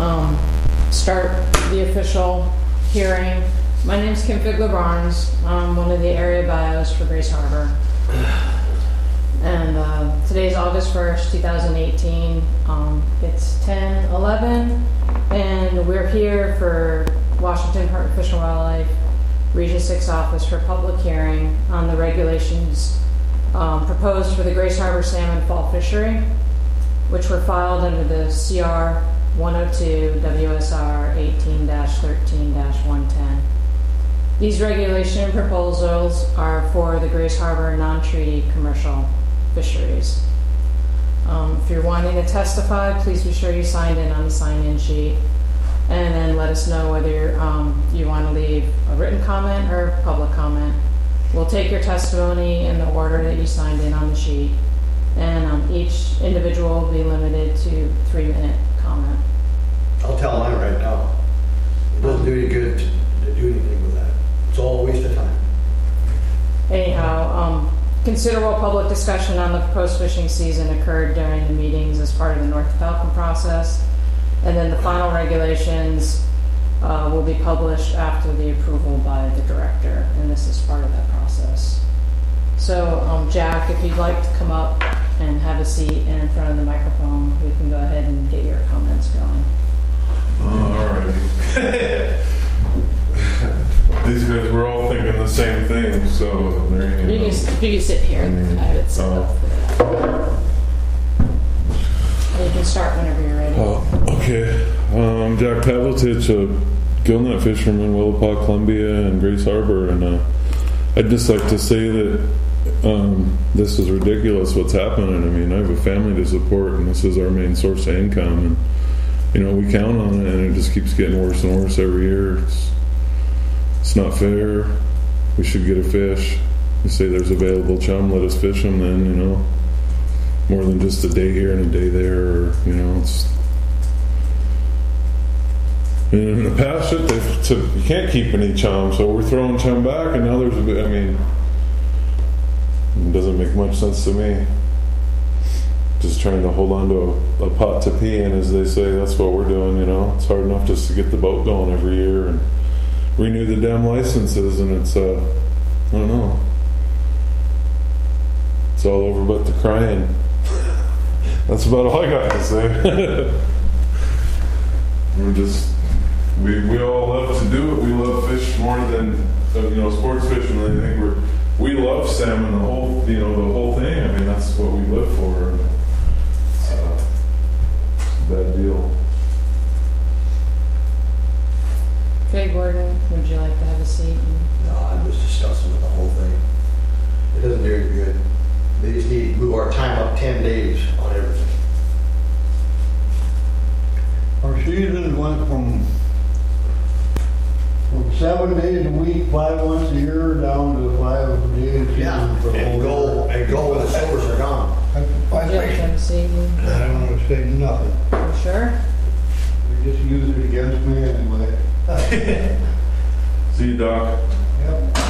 start the official hearing. My name is Kim Figler-Barnes. I'm one of the area bios for Grace Harbor. And today's August 1st, 2018. It's 10:11, and we're here for Washington Department of Fish and Wildlife Region 6 office for public hearing on the regulations proposed for the Grace Harbor salmon fall fishery, which were filed under the CR 102 WSR 18-13-110. These regulation proposals are for the Grace Harbor non-treaty commercial fisheries. If you're wanting to testify, please be sure you signed in on the sign-in sheet, and then let us know whether you want to leave a written comment or public comment. We'll take your testimony in the order that you signed in on the sheet, and each individual will be limited to 3-minute comment. I'll tell mine right now. It doesn't do any good to do anything with that. It's all a waste of time. Anyhow, considerable public discussion on the proposed fishing season occurred during the meetings as part of the North Falcon process, and then the final regulations will be published after the approval by the director, and this is part of that process. So, Jack, if you'd like to come up and have a seat in front of the microphone, we can go ahead and get your comments going. All right. These guys were all thinking the same thing, so there you go. You can sit here. I would sit up. You can start whenever you're ready. Okay. I'm Jack Pavlitich, a gillnet fisherman, Willapa, Columbia, and Grace Harbor, and I'd just like to say that this is ridiculous what's happening. I mean, I have a family to support, and this is our main source of income, and we count on it, and it just keeps getting worse and worse every year. It's not fair. We should get a fish. You say there's available chum, let us fish them then, more than just a day here and a day there, or, it's... In the past, you can't keep any chum, so we're throwing chum back, and now there's it doesn't make much sense to me. Just trying to hold on to a pot to pee in, as they say. That's what we're doing, It's hard enough just to get the boat going every year and renew the damn licenses, and it's, I don't know. It's all over but the crying. That's about all I got to say. We all love to do it. We love fish more than sports fishing. I think we love salmon, the whole thing. I mean, that's what we live for. It's a bad deal. Okay, Gordon, would you like to have a seat? No, I was disgusted with the whole thing. It doesn't do any good. They just need to move our time up 10 days on everything. Our season went from 7 days a week, 5 once a year, down to 5 days. Yeah, and go when the silvers are gone. Would you like to have a seat? I don't want to say nothing. You sure? They just use it against me anyway. See you, Doc. Yep.